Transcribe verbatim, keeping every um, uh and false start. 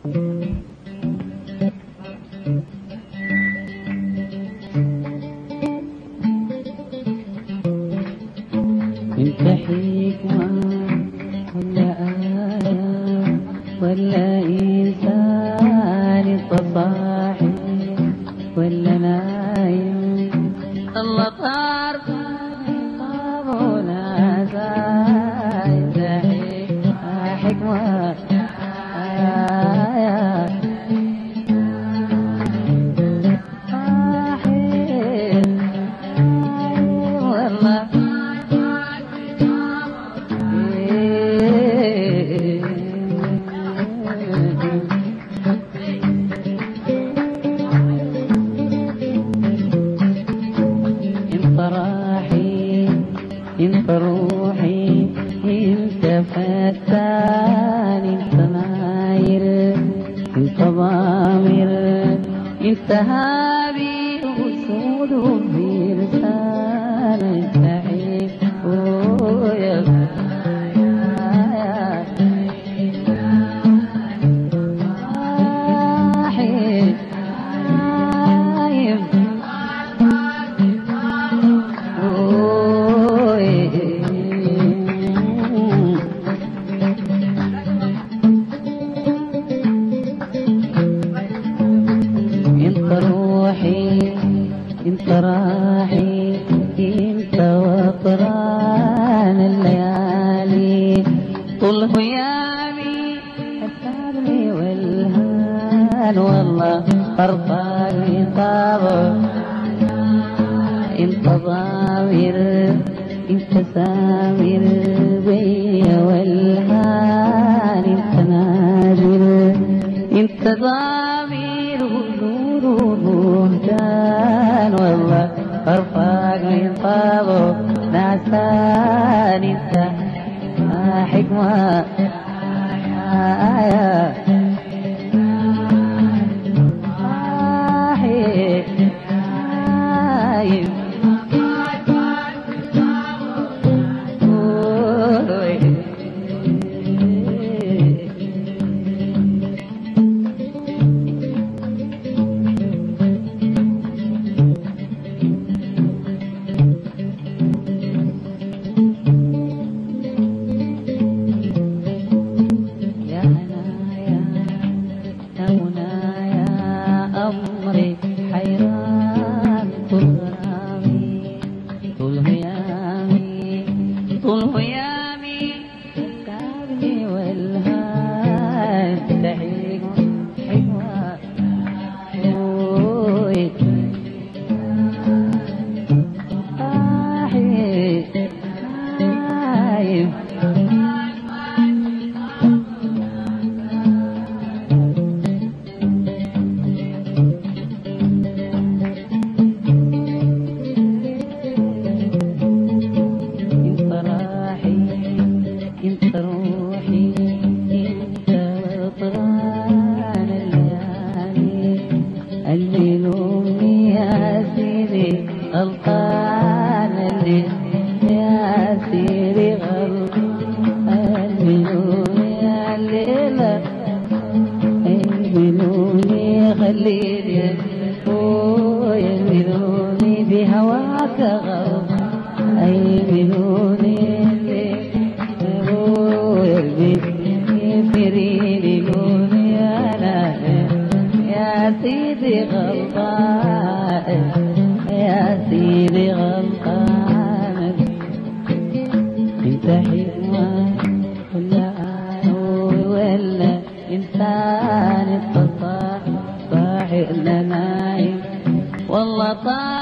انت حكمة ولا آية ولا إنسان صباحي ولا نايم الله طار طابونا زايد حكمة آية والله انت روحي انت فتان انت ناير انت ضامر انت هابي وسود وبرسان انت عيب ويا انت راحي انت وطران الليالي طول هيامي الثاني والهان والله فرطاني طابع انت ضامر انت سامر بي والهان انت ناجر انت ضامر ونور وبهتان والله فرفاق من طابو ناسان انت حكمة آية حيران طول غرامي طول هيامي طول هيامي تعبني والهان تحيق حكمة انت روحي انت وطران الليالي اللي لومي يا سيدي غلطان اللي يا سيدي غلطان اللي لومي يا الليلة اللي لومي خليني اللي لومي بهواك غلط اي بلوني فريني لوني انا يا سيدي غلطان يا سيدي غلطان انت حكمة ولا ولا انسان التصاح صاحي ولا نايم والله طال